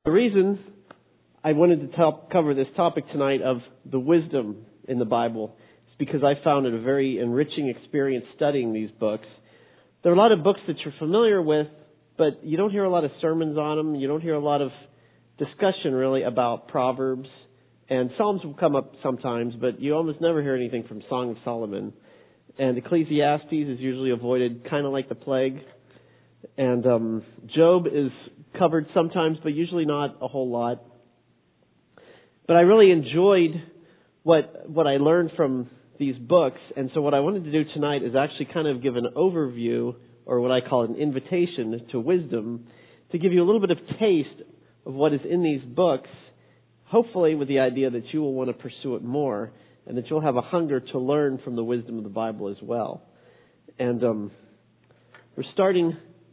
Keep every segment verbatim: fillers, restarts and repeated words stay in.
The reason I wanted to top, cover this topic tonight of the wisdom in the Bible is because I found it a very enriching experience studying these books. There are a lot of books that you're familiar with, but you don't hear a lot of sermons on them. You don't hear a lot of discussion really about Proverbs. And Psalms will come up sometimes, but you almost never hear anything from Song of Solomon. And Ecclesiastes is usually avoided, kind of like the plague. And um, Job is covered sometimes, but usually not a whole lot. But I really enjoyed what what I learned from these books. And so what I wanted to do tonight is actually kind of give an overview, or what I call an invitation to wisdom, to give you a little bit of taste of what is in these books, hopefully with the idea that you will want to pursue it more and that you'll have a hunger to learn from the wisdom of the Bible as well. And um, we're starting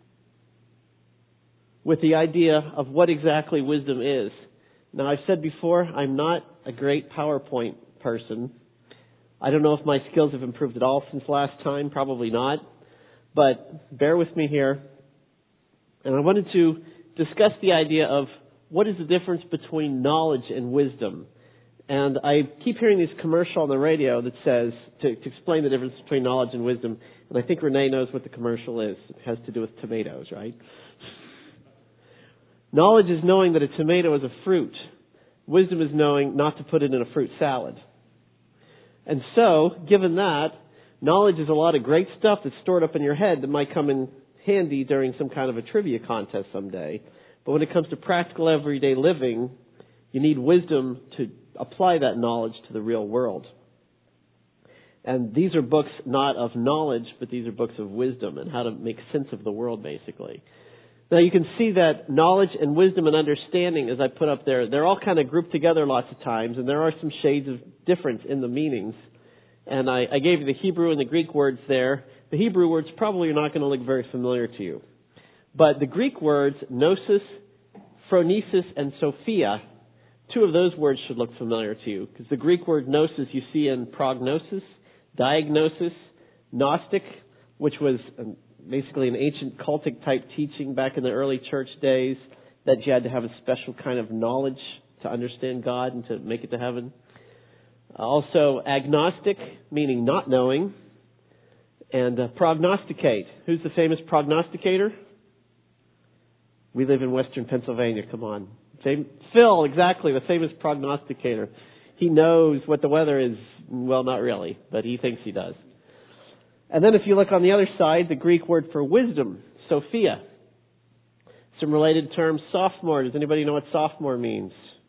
with the idea of what exactly wisdom is. Now, I've said before, I'm not a great PowerPoint person. I don't know if my skills have improved at all since last time. Probably not. But bear with me here. And I wanted to discuss the idea of what is the difference between knowledge and wisdom. And I keep hearing this commercial on the radio that says, to, to explain the difference between knowledge and wisdom, and I think Renee knows what the commercial is. It has to do with tomatoes, right? Knowledge is knowing that a tomato is a fruit. Wisdom is knowing not to put it in a fruit salad. And so, given that, knowledge is a lot of great stuff that's stored up in your head that might come in handy during some kind of a trivia contest someday. But when it comes to practical everyday living, you need wisdom to apply that knowledge to the real world. And these are books not of knowledge, but these are books of wisdom and how to make sense of the world, basically. Now, you can see that knowledge and wisdom and understanding, as I put up there, they're all kind of grouped together lots of times, and there are some shades of difference in the meanings. And I, I gave you the Hebrew and the Greek words there. The Hebrew words probably are not going to look very familiar to you. But the Greek words, gnosis, phronesis, and sophia, two of those words should look familiar to you. Because the Greek word gnosis you see in prognosis, diagnosis, gnostic, which was basically an ancient cultic type teaching back in the early church days, that you had to have a special kind of knowledge to understand God and to make it to heaven. Also, agnostic, meaning not knowing, and uh, prognosticate. Who's the famous prognosticator? We live in Western Pennsylvania, come on. Fam- Phil, exactly, the famous prognosticator. He knows what the weather is. Well, not really, but he thinks he does. And then if you look on the other side, the Greek word for wisdom, Sophia. Some related terms, sophomore. Does anybody know what sophomore means?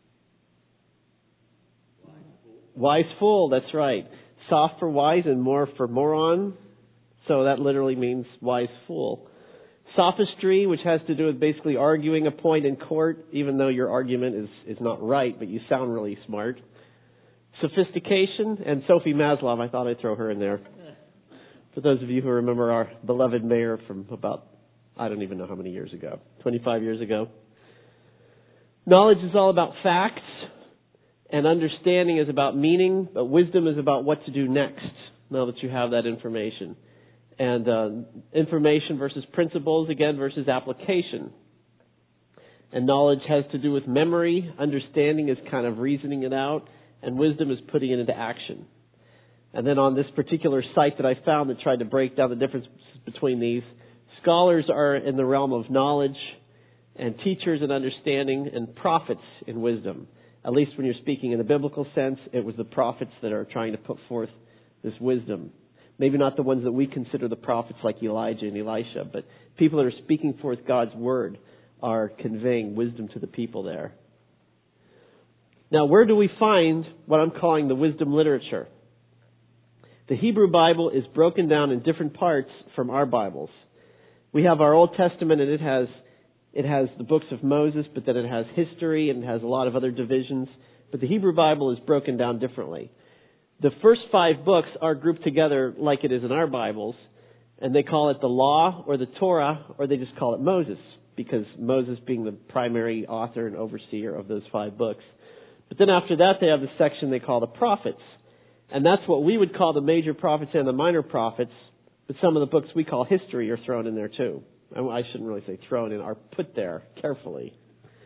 Wise fool, that's right. Soph for wise and more for moron. So that literally means wise fool. Sophistry, which has to do with basically arguing a point in court, even though your argument is, is not right, but you sound really smart. Sophistication, and Sophie Maslov, I thought I'd throw her in there. For those of you who remember our beloved mayor from about, I don't even know how many years ago, twenty-five years ago. Knowledge is all about facts, and understanding is about meaning, but wisdom is about what to do next, now that you have that information. And uh, information versus principles, again, versus application. And knowledge has to do with memory. Understanding is kind of reasoning it out. And wisdom is putting it into action. And then on this particular site that I found that tried to break down the difference between these, scholars are in the realm of knowledge, and teachers in understanding, and prophets in wisdom. At least when you're speaking in a biblical sense, it was the prophets that are trying to put forth this wisdom. Maybe not the ones that we consider the prophets like Elijah and Elisha, but people that are speaking forth God's word are conveying wisdom to the people there. Now, where do we find what I'm calling the wisdom literature? The Hebrew Bible is broken down in different parts from our Bibles. We have our Old Testament, and it has it has the books of Moses, but then it has history and it has a lot of other divisions. But the Hebrew Bible is broken down differently. The first five books are grouped together like it is in our Bibles, and they call it the Law or the Torah, or they just call it Moses, because Moses being the primary author and overseer of those five books. But then after that, they have the section they call the prophets. And that's what we would call the major prophets and the minor prophets, but some of the books we call history are thrown in there too. I shouldn't really say thrown in, are put there carefully.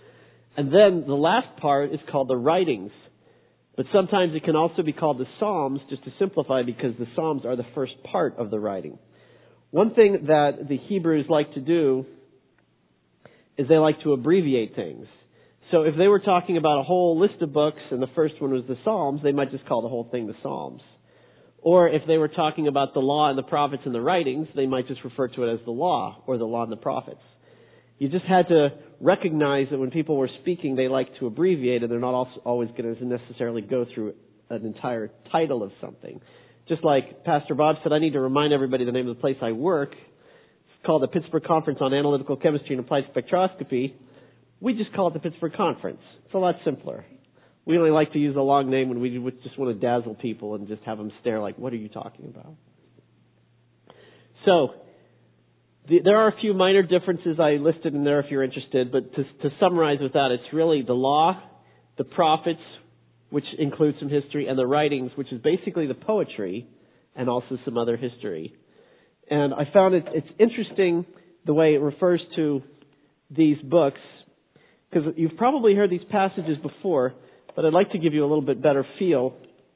And then the last part is called the writings. But sometimes it can also be called the Psalms, just to simplify, because the Psalms are the first part of the writing. One thing that the Hebrews like to do is they like to abbreviate things. So if they were talking about a whole list of books and the first one was the Psalms, they might just call the whole thing the Psalms. Or if they were talking about the law and the prophets and the writings, they might just refer to it as the law or the law and the prophets. You just had to recognize that when people were speaking, they like to abbreviate, and they're not also always going to necessarily go through an entire title of something. Just like Pastor Bob said, I need to remind everybody the name of the place I work. It's called the Pittsburgh Conference on Analytical Chemistry and Applied Spectroscopy. We just call it the Pittsburgh Conference. It's a lot simpler. We only like to use a long name when we just want to dazzle people and just have them stare like, what are you talking about? So, the, there are a few minor differences I listed in there if you're interested, but to, to summarize with that, it's really the law, the prophets, which includes some history, and the writings, which is basically the poetry, and also some other history. And I found it, it's interesting the way it refers to these books, because you've probably heard these passages before, but I'd like to give you a little bit better feel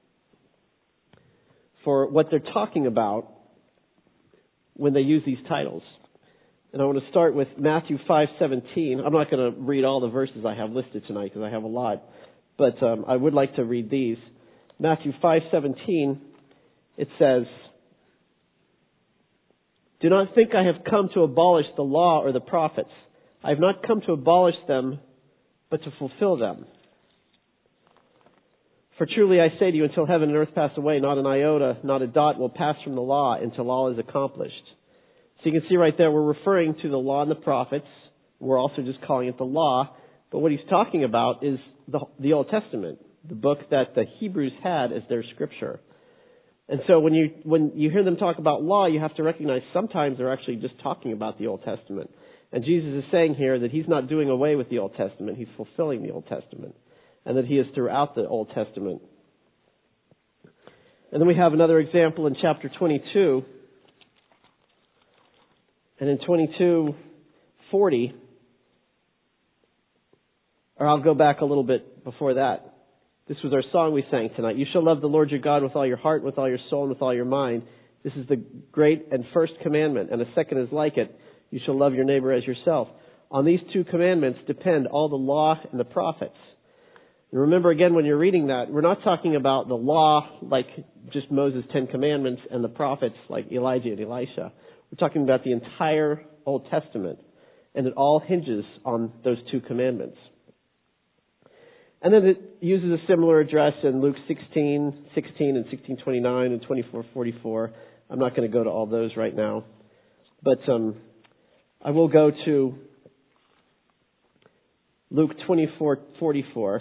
for what they're talking about when they use these titles. And I want to start with Matthew five seventeen. I'm not going to read all the verses I have listed tonight because I have a lot, but um, I would like to read these. Matthew five seventeen, it says, "Do not think I have come to abolish the law or the prophets. I have not come to abolish them, but to fulfill them. For truly I say to you, until heaven and earth pass away, not an iota, not a dot will pass from the law until all is accomplished." So you can see right there, we're referring to the law and the prophets. We're also just calling it the law. But what he's talking about is the, the Old Testament, the book that the Hebrews had as their scripture. And so when you when you hear them talk about law, you have to recognize sometimes they're actually just talking about the Old Testament. And Jesus is saying here that he's not doing away with the Old Testament. He's fulfilling the Old Testament. And that he is throughout the Old Testament. And then we have another example in chapter twenty-two. And in twenty-two forty, or I'll go back a little bit before that. This was our song we sang tonight. "You shall love the Lord your God with all your heart, with all your soul, and with all your mind. This is the great and first commandment, and a second is like it. You shall love your neighbor as yourself. On these two commandments depend all the law and the prophets." And remember again, when you're reading that, we're not talking about the law like just Moses' Ten Commandments and the prophets like Elijah and Elisha. We're talking about the entire Old Testament, and it all hinges on those two commandments. And then it uses a similar address in Luke sixteen, sixteen and sixteen twenty-nine and twenty-four forty-four. I'm not going to go to all those right now. But um, I will go to Luke twenty-four forty-four.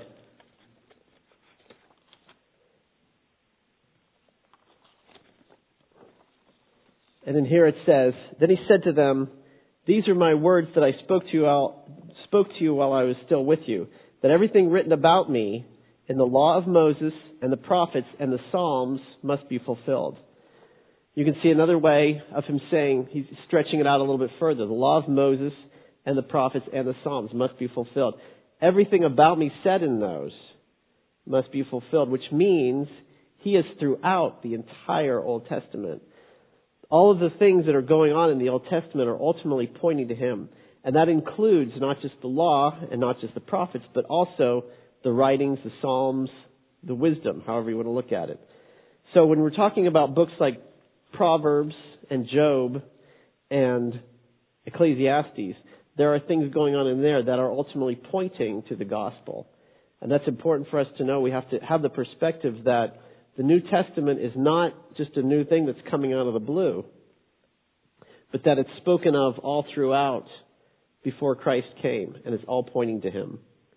And in here it says, "Then he said to them, 'These are my words that I spoke to you, while, spoke to you while I was still with you, that everything written about me in the law of Moses and the prophets and the Psalms must be fulfilled.'" You can see another way of him saying, he's stretching it out a little bit further. The law of Moses and the prophets and the Psalms must be fulfilled. Everything about me said in those must be fulfilled, which means he is throughout the entire Old Testament. All of the things that are going on in the Old Testament are ultimately pointing to him. And that includes not just the law and not just the prophets, but also the writings, the Psalms, the wisdom, however you want to look at it. So when we're talking about books like Proverbs and Job and Ecclesiastes, there are things going on in there that are ultimately pointing to the gospel. And that's important for us to know. We have to have the perspective that the New Testament is not just a new thing that's coming out of the blue, but that it's spoken of all throughout before Christ came, and it's all pointing to him.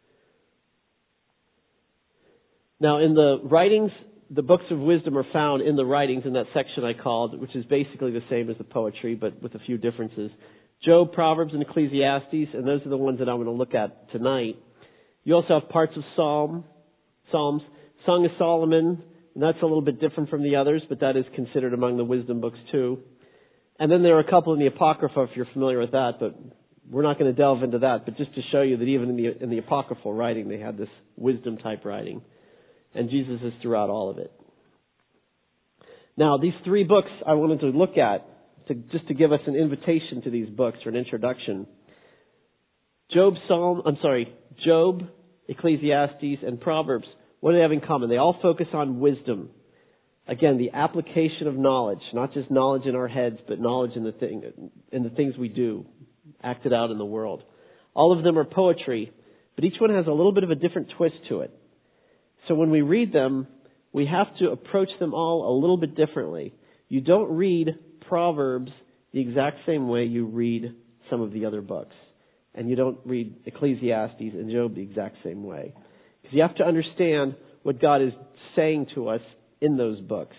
Now, in the writings, the books of wisdom are found in the writings in that section I called, which is basically the same as the poetry, but with a few differences. Job, Proverbs, and Ecclesiastes, and those are the ones that I'm going to look at tonight. You also have parts of Psalm, Psalms, Song of Solomon, and that's a little bit different from the others, but that is considered among the wisdom books too. And then there are a couple in the Apocrypha, if you're familiar with that, but we're not going to delve into that, but just to show you that even in the in the apocryphal writing, they had this wisdom type writing. And Jesus is throughout all of it. Now, these three books I wanted to look at, to, just to give us an invitation to these books or an introduction. Job, Psalm, I'm sorry, Job, Ecclesiastes, and Proverbs, what do they have in common? They all focus on wisdom. Again, the application of knowledge, not just knowledge in our heads, but knowledge in the thing, in the things we do, acted out in the world. All of them are poetry, but each one has a little bit of a different twist to it. So when we read them, we have to approach them all a little bit differently. You don't read Proverbs the exact same way you read some of the other books. And you don't read Ecclesiastes and Job the exact same way. Because you have to understand what God is saying to us in those books.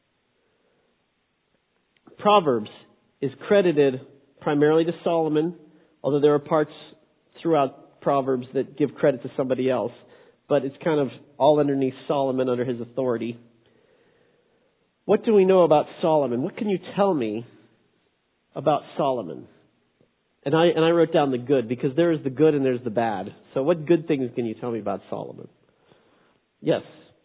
Proverbs is credited primarily to Solomon, although there are parts throughout Proverbs that give credit to somebody else. But it's kind of all underneath Solomon, under his authority. What do we know about Solomon? What can you tell me about Solomon? And I and I wrote down the good, because there is the good and there's the bad. So what good things can you tell me about Solomon? Yes.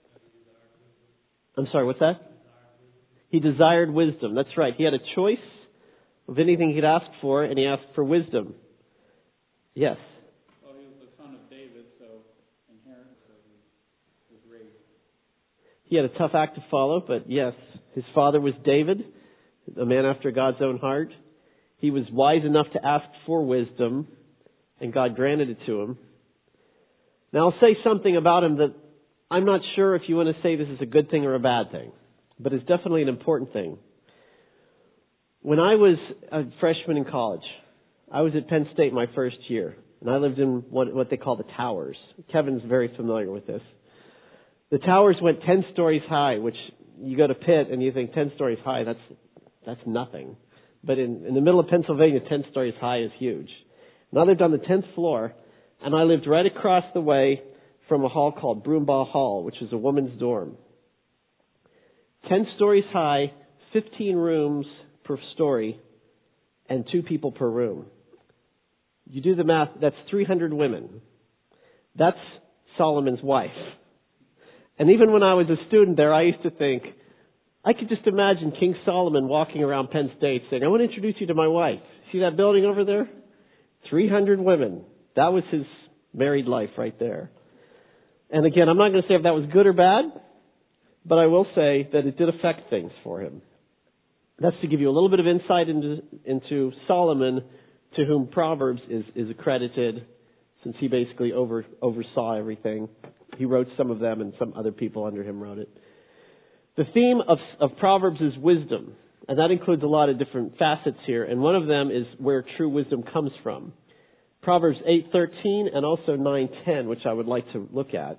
I'm sorry, what's that? He desired wisdom. That's right. He had a choice of anything he could ask for, and he asked for wisdom. Yes. Well, he was the son of David, so inherently he was raised. He had a tough act to follow, but yes, his father was David, a man after God's own heart. He was wise enough to ask for wisdom, and God granted it to him. Now, I'll say something about him that I'm not sure if you want to say this is a good thing or a bad thing, but it's definitely an important thing. When I was a freshman in college, I was at Penn State my first year, and I lived in what, what they call the towers. Kevin's very familiar with this. The towers went ten stories high, which you go to Pitt and you think ten stories high, that's that's nothing. But in, in the middle of Pennsylvania, ten stories high is huge. And I lived on the tenth floor, and I lived right across the way from a hall called Broombaugh Hall, which was a woman's dorm. Ten stories high, fifteen rooms per story, and two people per room. You do the math, that's three hundred women. That's Solomon's wife. And even when I was a student there, I used to think, I could just imagine King Solomon walking around Penn State saying, I want to introduce you to my wife. See that building over there? three hundred women. That was his married life right there. And again, I'm not going to say if that was good or bad, but I will say that it did affect things for him. That's to give you a little bit of insight into, into Solomon, to whom Proverbs is, is accredited, since he basically over, oversaw everything. He wrote some of them, and some other people under him wrote it. The theme of, of Proverbs is wisdom, and that includes a lot of different facets here, and one of them is where true wisdom comes from. Proverbs eight thirteen and also nine ten, which I would like to look at.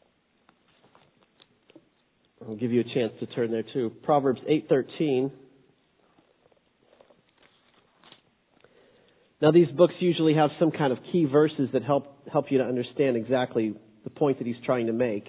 I'll give you a chance to turn there too. Proverbs eight thirteen. Now, these books usually have some kind of key verses that help help you to understand exactly the point that he's trying to make.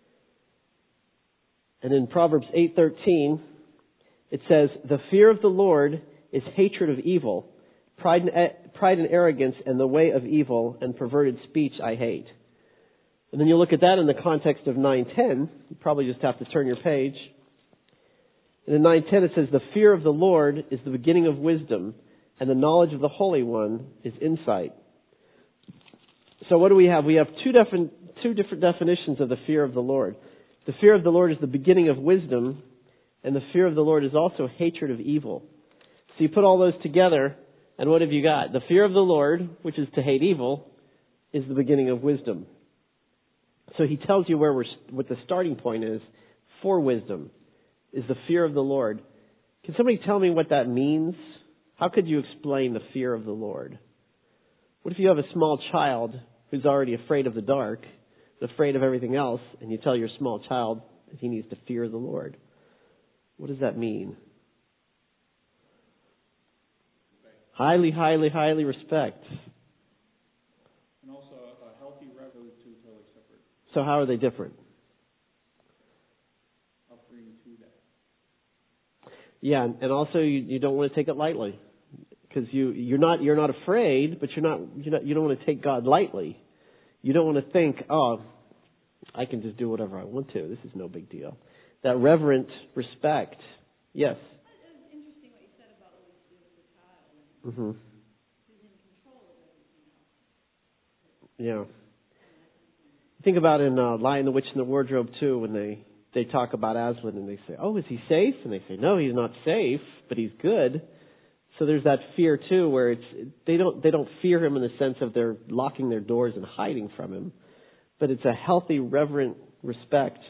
And in Proverbs eight thirteen, it says, "The fear of the Lord is hatred of evil. Pride and, pride and arrogance and the way of evil and perverted speech I hate." And then you look at that in the context of nine ten. You probably just have to turn your page. And in nine ten it says, "The fear of the Lord is the beginning of wisdom, and the knowledge of the Holy One is insight." So what do we have? We have two different, two different definitions of the fear of the Lord. The fear of the Lord is the beginning of wisdom, and the fear of the Lord is also hatred of evil. So you put all those together, and what have you got? The fear of the Lord, which is to hate evil, is the beginning of wisdom. So he tells you where we're, what the starting point is for wisdom, is the fear of the Lord. Can somebody tell me what that means? How could you explain the fear of the Lord? What if you have a small child who's already afraid of the dark, afraid of everything else, and you tell your small child that he needs to fear the Lord? What does that mean? Highly, highly, highly respect. And also a healthy reverence to totally separate. So how are they different? Offering to that. Yeah, and also you, you don't want to take it lightly. because you you're not you're not afraid, but you're not you're not you don't want to take God lightly. You don't want to think, oh, I can just do whatever I want to. This is no big deal. That reverent respect. Yes. It was interesting what you said about what he did with the child. And Mm-hmm. who's in control of everything else. Yeah. Think about in uh, Lion, the Witch, and the Wardrobe too, when they they talk about Aslan and they say, "Oh, is he safe?" And they say, "No, he's not safe, but he's good." So there's that fear too, where it's they don't they don't fear him in the sense of they're locking their doors and hiding from him, but it's a healthy, reverent respect.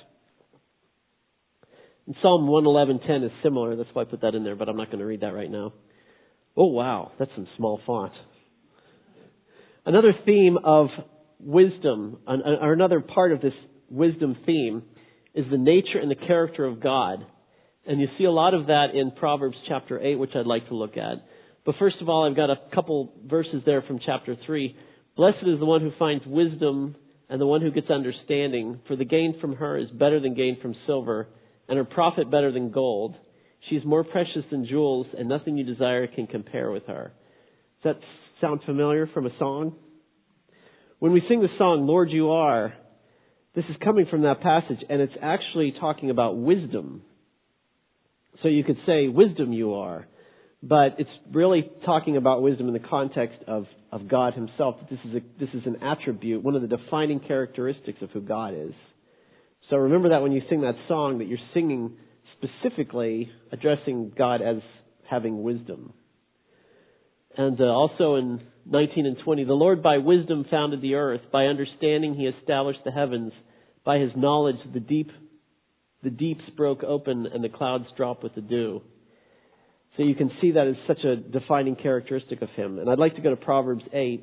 And Psalm one eleven ten is similar. That's why I put that in there, but I'm not going to read that right now. Oh wow, that's some small font. Another theme of wisdom, or another part of this wisdom theme, is the nature and the character of God. And you see a lot of that in Proverbs chapter eight, which I'd like to look at. But first of all, I've got a couple verses there from chapter three. Blessed is the one who finds wisdom and the one who gets understanding, for the gain from her is better than gain from silver, and her profit better than gold. She is more precious than jewels, and nothing you desire can compare with her. Does that sound familiar from a song? When we sing the song, Lord, You Are, this is coming from that passage, and it's actually talking about wisdom. So you could say, wisdom you are, but it's really talking about wisdom in the context of, of God himself. This is a, this is an attribute, one of the defining characteristics of who God is. So remember that when you sing that song, that you're singing specifically addressing God as having wisdom. And uh, also in nineteen and twenty, the Lord by wisdom founded the earth. By understanding he established the heavens. By his knowledge the deep, the deeps broke open and the clouds dropped with the dew. So you can see that as such a defining characteristic of him. And I'd like to go to Proverbs eight.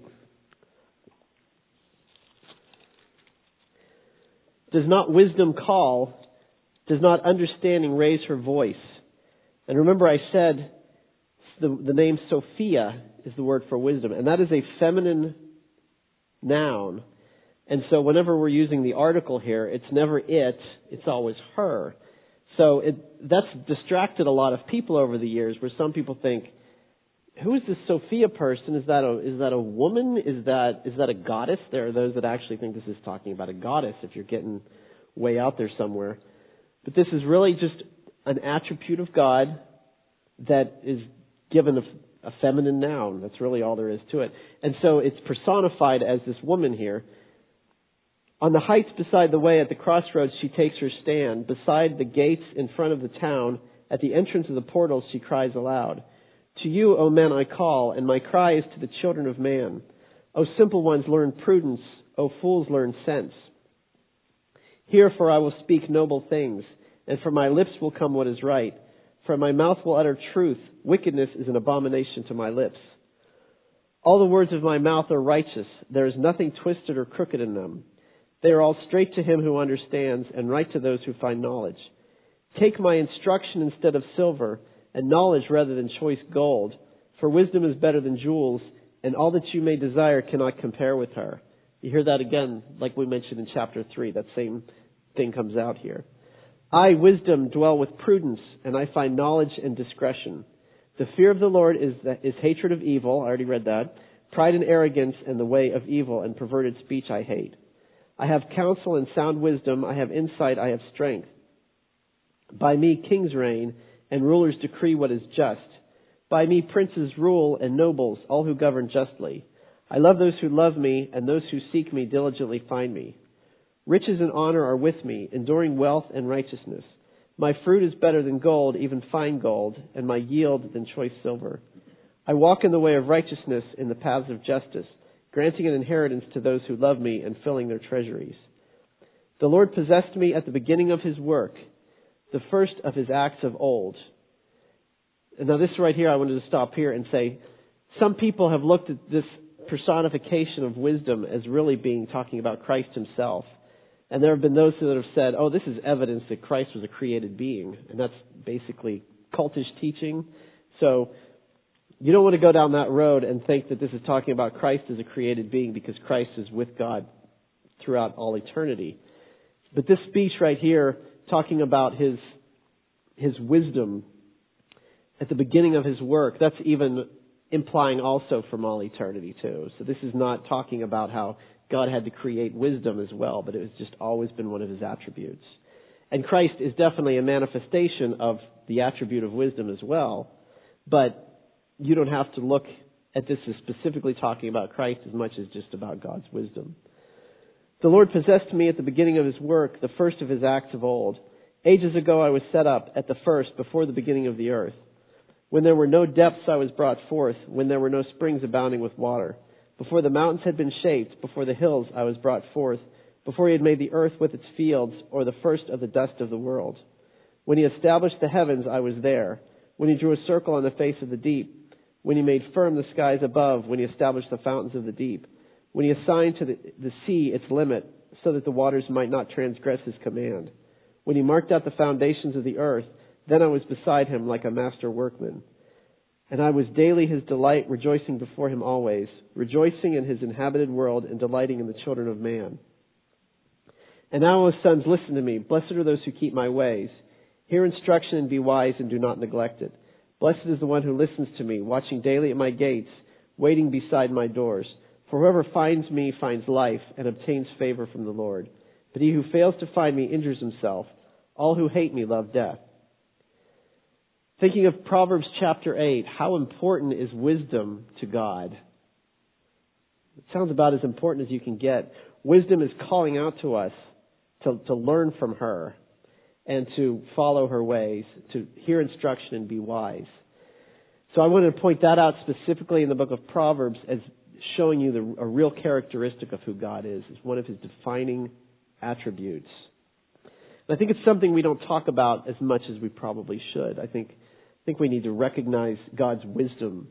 Does not wisdom call? Does not understanding raise her voice? And remember I said the, the name Sophia is the word for wisdom. And that is a feminine noun. And so whenever we're using the article here, it's never it, it's always her. So it, that's distracted a lot of people over the years, where some people think, who is this Sophia person? Is that a, is that a woman? Is that, is that a goddess? There are those that actually think this is talking about a goddess if you're getting way out there somewhere. But this is really just an attribute of God that is given a, a feminine noun. That's really all there is to it. And so it's personified as this woman here. On the heights beside the way at the crossroads she takes her stand. Beside the gates in front of the town, at the entrance of the portals she cries aloud. To you, O men, I call, and my cry is to the children of man. O simple ones, learn prudence. O fools, learn sense. Hear, for I will speak noble things, and from my lips will come what is right. For my mouth will utter truth. Wickedness is an abomination to my lips. All the words of my mouth are righteous. There is nothing twisted or crooked in them. They are all straight to him who understands, and right to those who find knowledge. Take my instruction instead of silver, and knowledge rather than choice gold. For wisdom is better than jewels, and all that you may desire cannot compare with her. You hear that again, like we mentioned in chapter three. That same thing comes out here. I, wisdom, dwell with prudence, and I find knowledge and discretion. The fear of the Lord is, is hatred of evil. I already read that. Pride and arrogance and the way of evil, and perverted speech I hate. I have counsel and sound wisdom. I have insight. I have strength. By me kings reign, and rulers decree what is just. By me princes rule, and nobles, all who govern justly. I love those who love me, and those who seek me diligently find me. Riches and honor are with me, enduring wealth and righteousness. My fruit is better than gold, even fine gold, and my yield than choice silver. I walk in the way of righteousness, in the paths of justice, granting an inheritance to those who love me and filling their treasuries. The Lord possessed me at the beginning of his work, the first of his acts of old. And now this right here, I wanted to stop here and say, some people have looked at this personification of wisdom as really being talking about Christ himself. And there have been those that have said, oh, this is evidence that Christ was a created being. And that's basically cultish teaching. So you don't want to go down that road and think that this is talking about Christ as a created being, because Christ is with God throughout all eternity. But this speech right here, talking about his his wisdom at the beginning of his work, that's even implying also from all eternity too. So this is not talking about how God had to create wisdom as well, but it has just always been one of his attributes. And Christ is definitely a manifestation of the attribute of wisdom as well, but you don't have to look at this as specifically talking about Christ as much as just about God's wisdom. The Lord possessed me at the beginning of his work, the first of his acts of old. Ages ago I was set up at the first, before the beginning of the earth. When there were no depths I was brought forth, when there were no springs abounding with water. Before the mountains had been shaped, before the hills I was brought forth, before he had made the earth with its fields, or the first of the dust of the world. When he established the heavens, I was there. When he drew a circle on the face of the deep, when he made firm the skies above, when he established the fountains of the deep, when he assigned to the, the sea its limit, so that the waters might not transgress his command. When he marked out the foundations of the earth, then I was beside him like a master workman. And I was daily his delight, rejoicing before him always, rejoicing in his inhabited world and delighting in the children of man. And now, O sons, listen to me. Blessed are those who keep my ways. Hear instruction and be wise and do not neglect it. Blessed is the one who listens to me, watching daily at my gates, waiting beside my doors. For whoever finds me finds life and obtains favor from the Lord. But he who fails to find me injures himself. All who hate me love death. Thinking of Proverbs chapter eight, how important is wisdom to God? It sounds about as important as you can get. Wisdom is calling out to us to, to learn from her and to follow her ways, to hear instruction and be wise. So I wanted to point that out specifically in the book of Proverbs as showing you the, a real characteristic of who God is. It's one of his defining attributes. And I think it's something we don't talk about as much as we probably should. I think I think we need to recognize God's wisdom.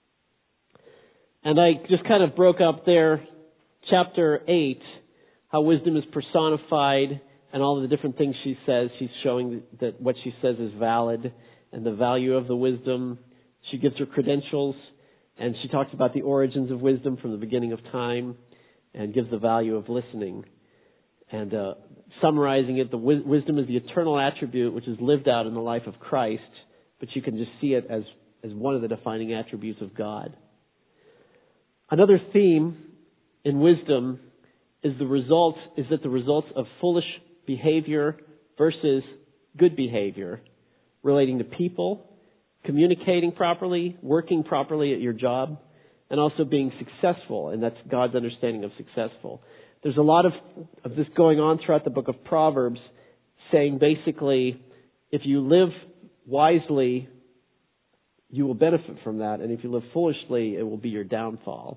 And I just kind of broke up there, chapter eight, how wisdom is personified and all of the different things she says. She's showing that what she says is valid and the value of the wisdom. She gives her credentials, and she talks about the origins of wisdom from the beginning of time and gives the value of listening. And uh, summarizing it, the wi- wisdom is the eternal attribute which is lived out in the life of Christ, but you can just see it as, as one of the defining attributes of God. Another theme in wisdom is the results is that the results of foolish behavior versus good behavior relating to people, communicating properly, working properly at your job, and also being successful, and that's God's understanding of successful. There's a lot of, of this going on throughout the book of Proverbs, saying basically, if you live wisely, you will benefit from that, and if you live foolishly, it will be your downfall.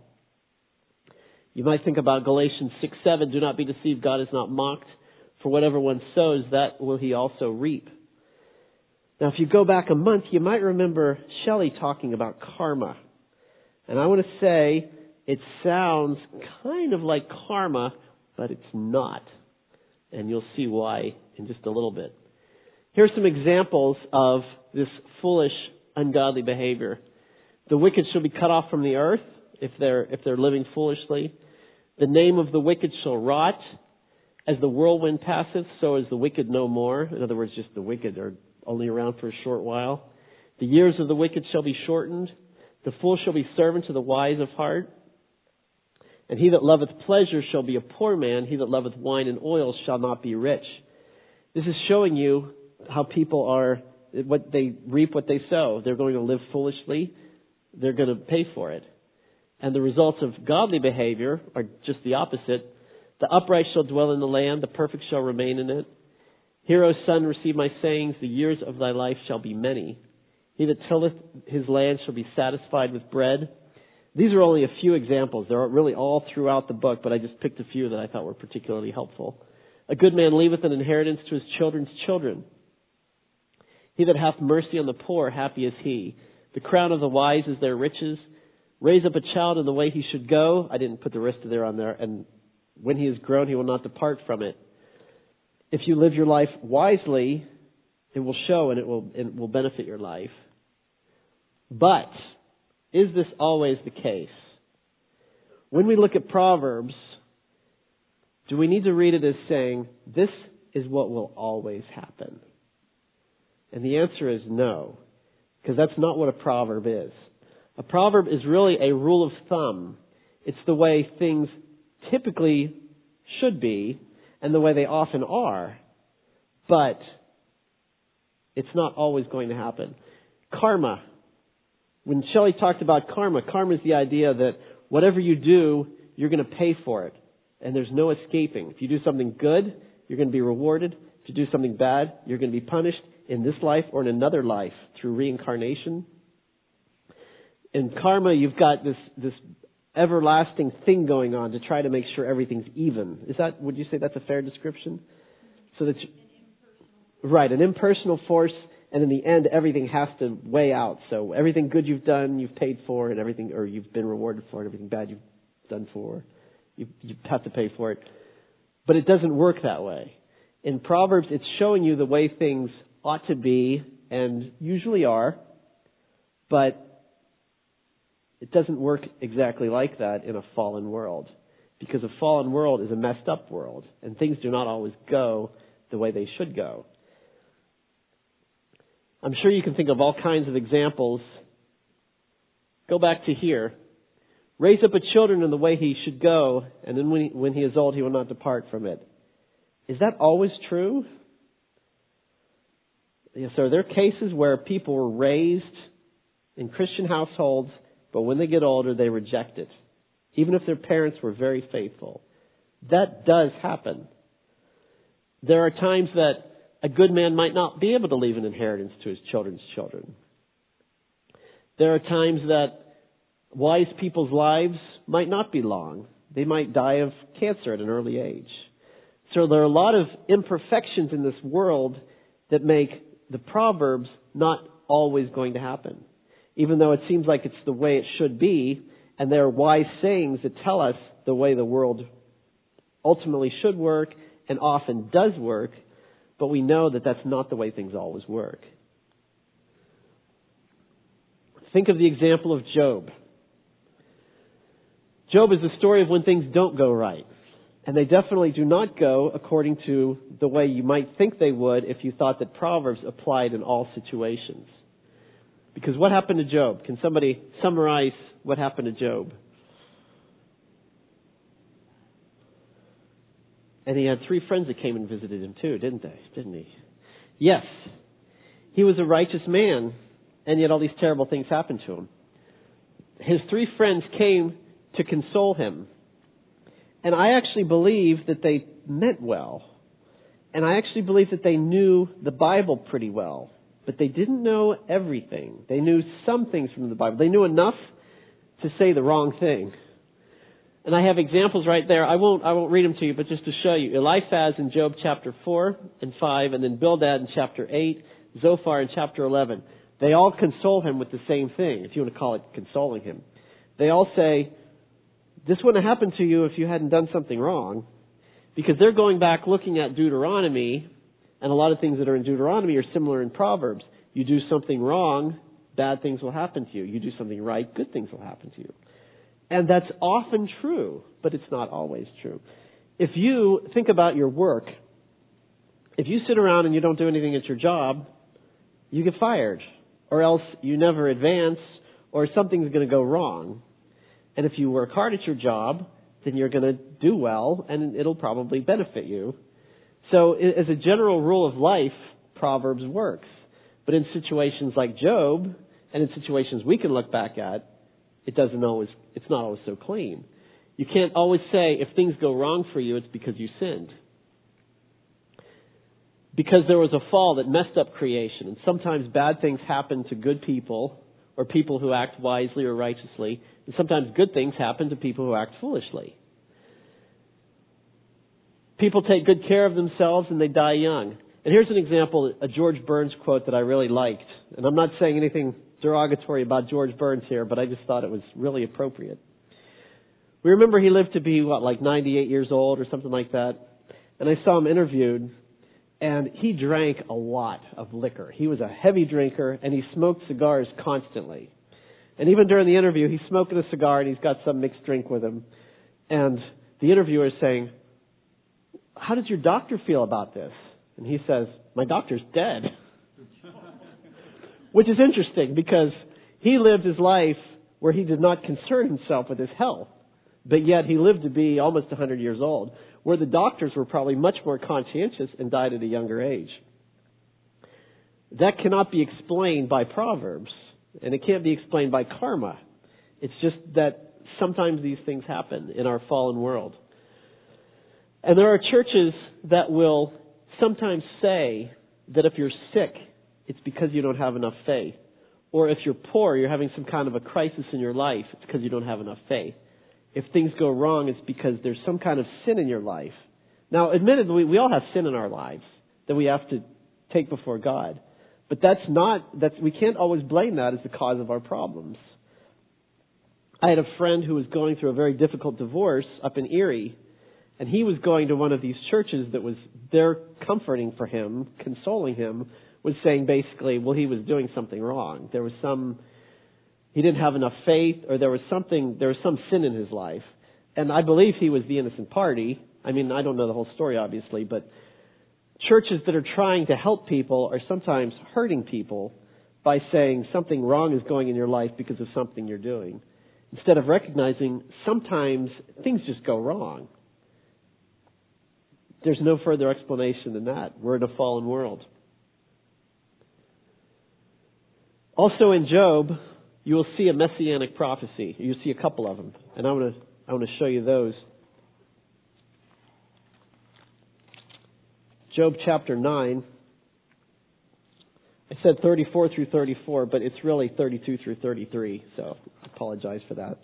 You might think about Galatians six seven, do not be deceived, God is not mocked, for whatever one sows, that will he also reap. Now, if you go back a month, you might remember Shelley talking about karma. And I want to say, it sounds kind of like karma, but it's not. And you'll see why in just a little bit. Here's some examples of this foolish, ungodly behavior. The wicked shall be cut off from the earth if they're if they're living foolishly. The name of the wicked shall rot. As the whirlwind passeth, so is the wicked no more. In other words, just the wicked are only around for a short while. The years of the wicked shall be shortened. The fool shall be servant to the wise of heart. And he that loveth pleasure shall be a poor man. He that loveth wine and oil shall not be rich. This is showing you how people are, what they reap what they sow. They're going to live foolishly. They're going to pay for it. And the results of godly behavior are just the opposite. The upright shall dwell in the land. The perfect shall remain in it. Hear, O son, receive my sayings. The years of thy life shall be many. He that tilleth his land shall be satisfied with bread. These are only a few examples. They're really all throughout the book, but I just picked a few that I thought were particularly helpful. A good man leaveth an inheritance to his children's children. He that hath mercy on the poor, happy is he. The crown of the wise is their riches. Raise up a child in the way he should go. I didn't put the rest of there on there. And when he is grown, he will not depart from it. If you live your life wisely, it will show and it will, it will benefit your life. But is this always the case? When we look at Proverbs, do we need to read it as saying, this is what will always happen? And the answer is no, because that's not what a proverb is. A proverb is really a rule of thumb. It's the way things typically should be and the way they often are. But it's not always going to happen. Karma. When Shelley talked about karma, karma is the idea that whatever you do, you're going to pay for it. And there's no escaping. If you do something good, you're going to be rewarded. If you do something bad, you're going to be punished in this life or in another life through reincarnation. In karma, you've got this, this everlasting thing going on to try to make sure everything's even. Is that, would you say that's a fair description? So that you, right, an impersonal force, and in the end, everything has to weigh out. So everything good you've done, you've paid for, and everything, or you've been rewarded for, and everything bad you've done for, you, you have to pay for it. But it doesn't work that way. In Proverbs, it's showing you the way things ought to be, and usually are, but it doesn't work exactly like that in a fallen world. Because a fallen world is a messed up world, and things do not always go the way they should go. I'm sure you can think of all kinds of examples. Go back to here. Raise up a children in the way he should go, and then when he, when he is old, he will not depart from it. Is that always true? Yes, are there cases where people were raised in Christian households, but when they get older, they reject it, even if their parents were very faithful? That does happen. There are times that a good man might not be able to leave an inheritance to his children's children. There are times that wise people's lives might not be long. They might die of cancer at an early age. So there are a lot of imperfections in this world that make the Proverbs not always going to happen. Even though it seems like it's the way it should be, and there are wise sayings that tell us the way the world ultimately should work and often does work, but we know that that's not the way things always work. Think of the example of Job. Job is the story of when things don't go right. And they definitely do not go according to the way you might think they would if you thought that Proverbs applied in all situations. Because what happened to Job? Can somebody summarize what happened to Job? And he had three friends that came and visited him too, didn't they? Didn't he? Yes. He was a righteous man, and yet all these terrible things happened to him. His three friends came to console him. And I actually believe that they meant well. And I actually believe that they knew the Bible pretty well. But they didn't know everything. They knew some things from the Bible. They knew enough to say the wrong thing. And I have examples right there. I won't, I won't read them to you, but just to show you. Eliphaz in Job chapter four and five, and then Bildad in chapter eight, Zophar in chapter eleven. They all console him with the same thing, if you want to call it consoling him. They all say, this wouldn't have happened to you if you hadn't done something wrong. Because they're going back looking at Deuteronomy, and a lot of things that are in Deuteronomy are similar in Proverbs. You do something wrong, bad things will happen to you. You do something right, good things will happen to you. And that's often true, but it's not always true. If you think about your work, if you sit around and you don't do anything at your job, you get fired. Or else you never advance, or something's going to go wrong. And if you work hard at your job, then you're going to do well, and it'll probably benefit you. So as a general rule of life, Proverbs works. But in situations like Job, and in situations we can look back at, it doesn't always, it's not always so clean. You can't always say if things go wrong for you, it's because you sinned. Because there was a fall that messed up creation, and sometimes bad things happen to good people, or people who act wisely or righteously, and sometimes good things happen to people who act foolishly. People take good care of themselves and they die young. And here's an example, a George Burns quote that I really liked. And I'm not saying anything derogatory about George Burns here, but I just thought it was really appropriate. We remember he lived to be, what, like ninety-eight years old or something like that. And I saw him interviewed, and he drank a lot of liquor. He was a heavy drinker, and he smoked cigars constantly. And even during the interview, he's smoking a cigar, and he's got some mixed drink with him. And the interviewer is saying, how does your doctor feel about this? And he says, my doctor's dead. Which is interesting because he lived his life where he did not concern himself with his health, but yet he lived to be almost one hundred years old, where the doctors were probably much more conscientious and died at a younger age. That cannot be explained by Proverbs, and it can't be explained by karma. It's just that sometimes these things happen in our fallen world. And there are churches that will sometimes say that if you're sick, it's because you don't have enough faith. Or if you're poor, you're having some kind of a crisis in your life, it's because you don't have enough faith. If things go wrong, it's because there's some kind of sin in your life. Now, admittedly, we all have sin in our lives that we have to take before God. But that's not, that's, we can't always blame that as the cause of our problems. I had a friend who was going through a very difficult divorce up in Erie, and he was going to one of these churches that was there comforting for him, consoling him, was saying basically, well, he was doing something wrong. There was some, he didn't have enough faith, or there was something, there was some sin in his life. And I believe he was the innocent party. I mean, I don't know the whole story, obviously, but churches that are trying to help people are sometimes hurting people by saying something wrong is going in your life because of something you're doing, instead of recognizing sometimes things just go wrong. There's no further explanation than that. We're in a fallen world. Also in Job, you will see a messianic prophecy. You'll see a couple of them, and I want to I want to show you those. Job chapter nine. I said thirty-four through thirty-four, but it's really thirty-two through thirty-three, so I apologize for that.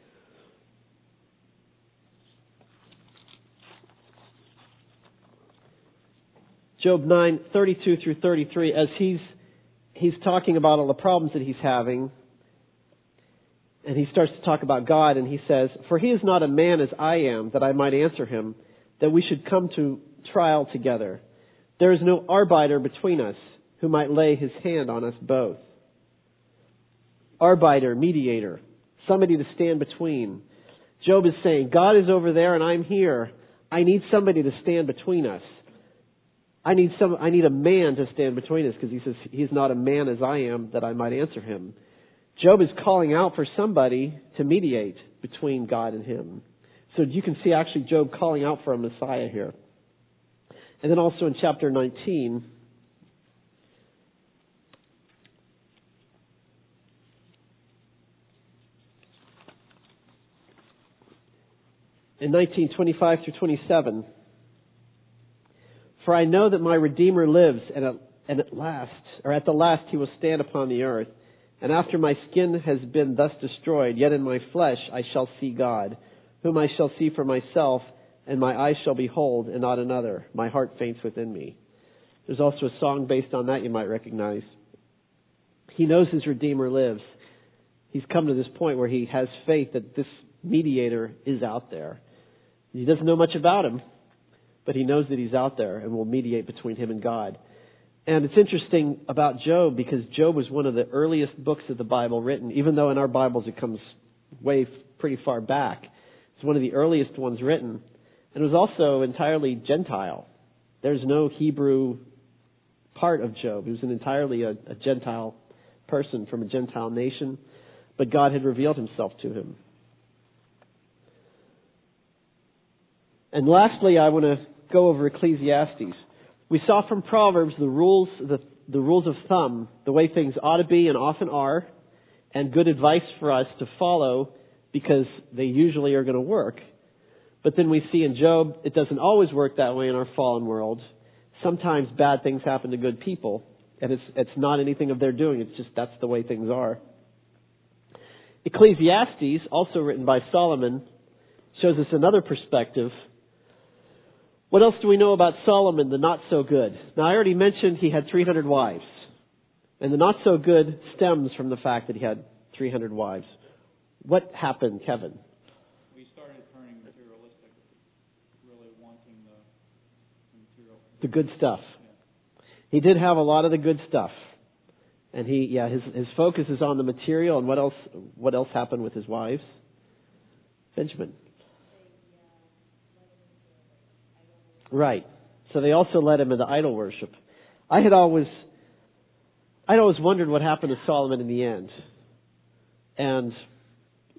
Job nine, thirty-two through thirty-three, as he's he's talking about all the problems that he's having, and he starts to talk about God, and he says, "For he is not a man as I am, that I might answer him, that we should come to trial together. There is no arbiter between us, who might lay his hand on us both." Arbiter, mediator, somebody to stand between. Job is saying, God is over there and I'm here. I need somebody to stand between us. I need some. I need a man to stand between us, because he says he's not a man as I am, that I might answer him. Job is calling out for somebody to mediate between God and him. So you can see actually Job calling out for a Messiah here. And then also in chapter nineteen, in nineteen twenty-five through twenty-seven, "For I know that my Redeemer lives, and at, and at last, or at the last, he will stand upon the earth. And after my skin has been thus destroyed, yet in my flesh I shall see God, whom I shall see for myself, and my eyes shall behold, and not another. My heart faints within me." There's also a song based on that you might recognize. He knows his Redeemer lives. He's come to this point where he has faith that this mediator is out there. He doesn't know much about him, but he knows that he's out there and will mediate between him and God. And it's interesting about Job, because Job was one of the earliest books of the Bible written, even though in our Bibles it comes way pretty far back. It's one of the earliest ones written. And it was also entirely Gentile. There's no Hebrew part of Job. He was an entirely a, a Gentile person from a Gentile nation, but God had revealed himself to him. And lastly, I want to go over Ecclesiastes. We saw from Proverbs the rules, the, the rules of thumb, the way things ought to be and often are, and good advice for us to follow, because they usually are going to work. But then we see in Job, it doesn't always work that way in our fallen world. Sometimes bad things happen to good people, and it's it's not anything of their doing. It's just that's the way things are. Ecclesiastes, also written by Solomon, shows us another perspective. What else do we know about Solomon, the not-so-good? Now, I already mentioned he had three hundred wives. And the not-so-good stems from the fact that he had three hundred wives. What happened, Kevin? We started turning materialistic, really wanting the material. The good stuff. Yeah. He did have a lot of the good stuff. And he, yeah, his, his focus is on the material. And what else, what else happened with his wives? Benjamin. Right. So they also led him into idol worship. I had always, I'd always wondered what happened to Solomon in the end. And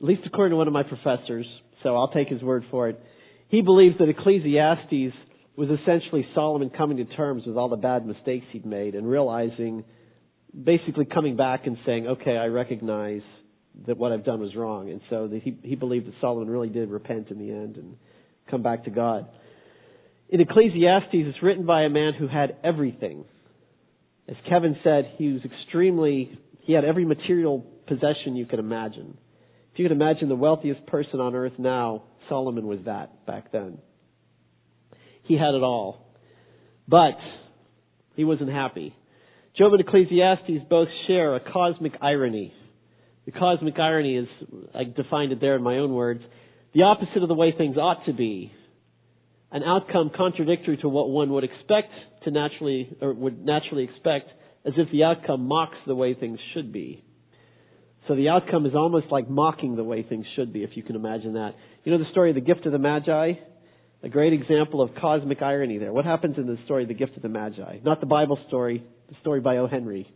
at least according to one of my professors, so I'll take his word for it, he believes that Ecclesiastes was essentially Solomon coming to terms with all the bad mistakes he'd made and realizing, basically coming back and saying, okay, I recognize that what I've done was wrong. And so that he, he believed that Solomon really did repent in the end and come back to God. In Ecclesiastes, it's written by a man who had everything. As Kevin said, he was extremely, he had every material possession you could imagine. If you could imagine the wealthiest person on earth now, Solomon was that back then. He had it all. But he wasn't happy. Job and Ecclesiastes both share a cosmic irony. The cosmic irony is, I defined it there in my own words, the opposite of the way things ought to be. An outcome contradictory to what one would expect to naturally, or would naturally expect, as if the outcome mocks the way things should be. So the outcome is almost like mocking the way things should be, if you can imagine that. You know the story of the gift of the Magi? A great example of cosmic irony there. What happens in the story of the gift of the Magi? Not the Bible story, the story by O. Henry.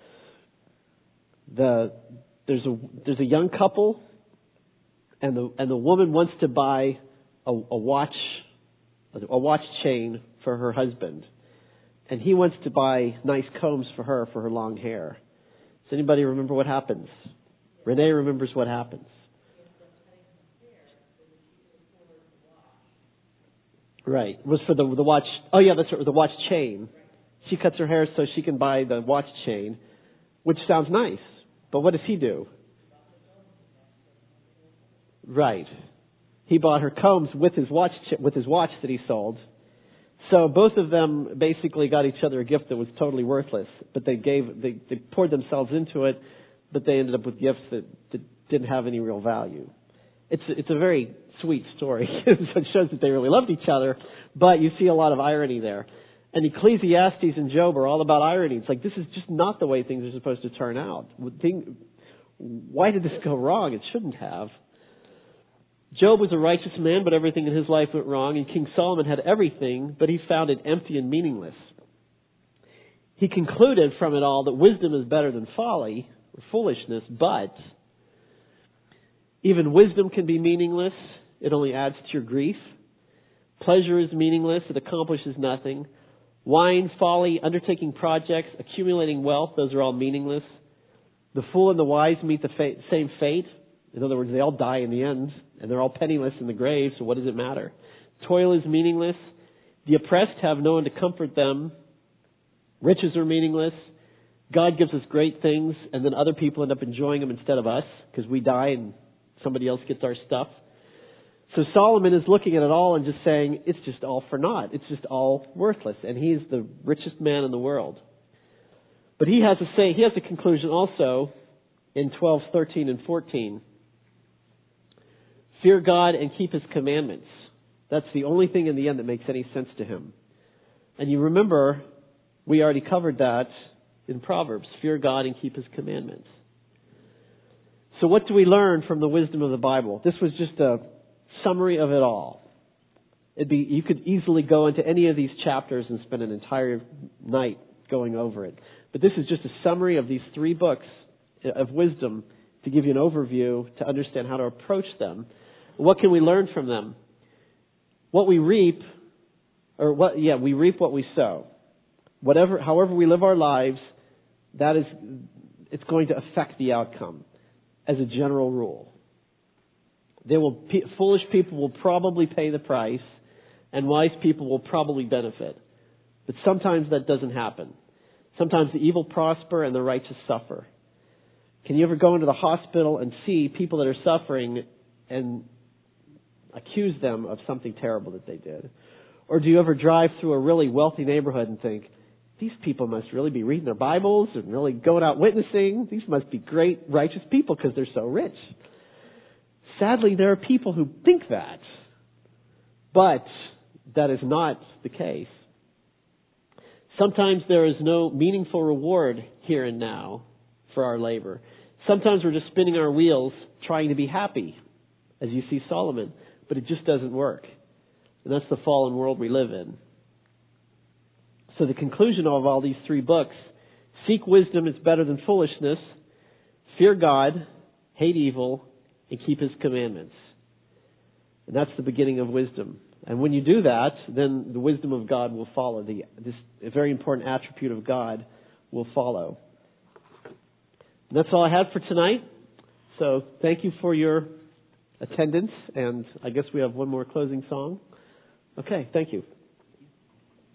The, there's a, there's a young couple, and the, and the woman wants to buy a, a watch, a watch chain for her husband. And he wants to buy nice combs for her, for her long hair. Does anybody remember what happens? Renee remembers what happens. Right. It was for the the watch. Oh yeah, that's right, the watch chain. She cuts her hair so she can buy the watch chain, which sounds nice. But what does he do? Right. He bought her combs with his watch with his watch that he sold. So both of them basically got each other a gift that was totally worthless. But they gave they, they poured themselves into it, but they ended up with gifts that, that didn't have any real value. It's it's a very sweet story. It shows that they really loved each other, but you see a lot of irony there. And Ecclesiastes and Job are all about irony. It's like, this is just not the way things are supposed to turn out. Why did this go wrong? It shouldn't have. Job was a righteous man, but everything in his life went wrong. And King Solomon had everything, but he found it empty and meaningless. He concluded from it all that wisdom is better than folly or foolishness, but even wisdom can be meaningless. It only adds to your grief. Pleasure is meaningless. It accomplishes nothing. Wine, folly, undertaking projects, accumulating wealth, those are all meaningless. The fool and the wise meet the fa- same fate. In other words, they all die in the end, and they're all penniless in the grave, so what does it matter? Toil is meaningless. The oppressed have no one to comfort them. Riches are meaningless. God gives us great things, and then other people end up enjoying them instead of us, because we die and somebody else gets our stuff. So Solomon is looking at it all and just saying, it's just all for naught. It's just all worthless. And he's the richest man in the world. But he has a say, he has a conclusion also in twelve, thirteen, and fourteen. Fear God and keep His commandments. That's the only thing in the end that makes any sense to him. And you remember, we already covered that in Proverbs. Fear God and keep His commandments. So what do we learn from the wisdom of the Bible? This was just a summary of it all. It'd be, you could easily go into any of these chapters and spend an entire night going over it. But this is just a summary of these three books of wisdom to give you an overview to understand how to approach them. What can we learn from them? What we reap, or what, yeah, we reap what we sow. Whatever, however we live our lives, that is, it's going to affect the outcome as a general rule. They will, foolish people will probably pay the price, and wise people will probably benefit. But sometimes that doesn't happen. Sometimes the evil prosper and the righteous suffer. Can you ever go into the hospital and see people that are suffering and accuse them of something terrible that they did? Or do you ever drive through a really wealthy neighborhood and think, these people must really be reading their Bibles and really going out witnessing. These must be great, righteous people because they're so rich. Sadly, there are people who think that. But that is not the case. Sometimes there is no meaningful reward here and now for our labor. Sometimes we're just spinning our wheels trying to be happy, as you see Solomon. But it just doesn't work. And that's the fallen world we live in. So the conclusion of all these three books, seek wisdom, it's better than foolishness. Fear God, hate evil, and keep His commandments. And that's the beginning of wisdom. And when you do that, then the wisdom of God will follow. The, this a very important attribute of God will follow. And that's all I had for tonight. So thank you for your attendance. And I guess we have one more closing song. Okay, thank you.